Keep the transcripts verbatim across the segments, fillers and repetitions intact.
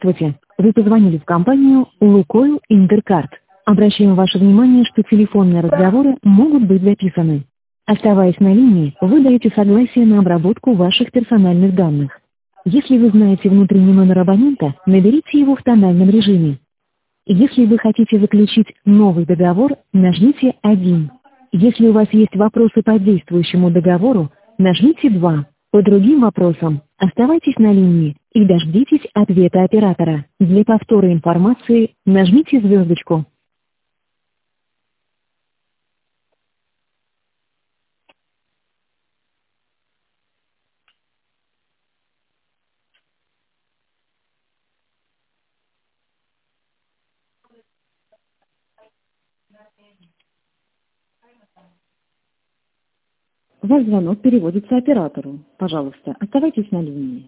Здравствуйте. Вы позвонили в компанию «Лукойл Интеркард». Обращаем ваше внимание, что телефонные разговоры могут быть записаны. Оставаясь на линии, вы даете согласие на обработку ваших персональных данных. Если вы знаете внутренний номер абонента, наберите его в тональном режиме. Если вы хотите заключить новый договор, нажмите один. Если у вас есть вопросы по действующему договору, нажмите два. По другим вопросам оставайтесь на линии и дождитесь ответа оператора. Для повтора информации нажмите звездочку. Ваш звонок переводится оператору. Пожалуйста, оставайтесь на линии.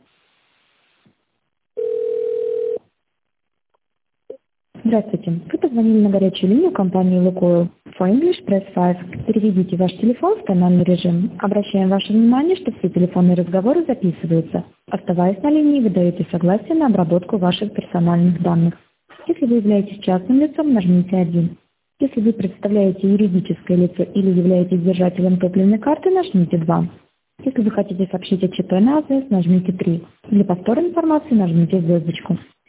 Здравствуйте. Вы позвонили на горячую линию компании «Лукойл». For English, press five. Переведите ваш телефон в тональный режим. Обращаем ваше внимание, что все телефонные разговоры записываются. Оставаясь на линии, вы даете согласие на обработку ваших персональных данных. Если вы являетесь частным лицом, нажмите один. Если вы представляете юридическое лицо или являетесь держателем топливной карты, нажмите два. Если вы хотите сообщить о ЧП на АЗС, нажмите три. Для повтора информации нажмите звездочку.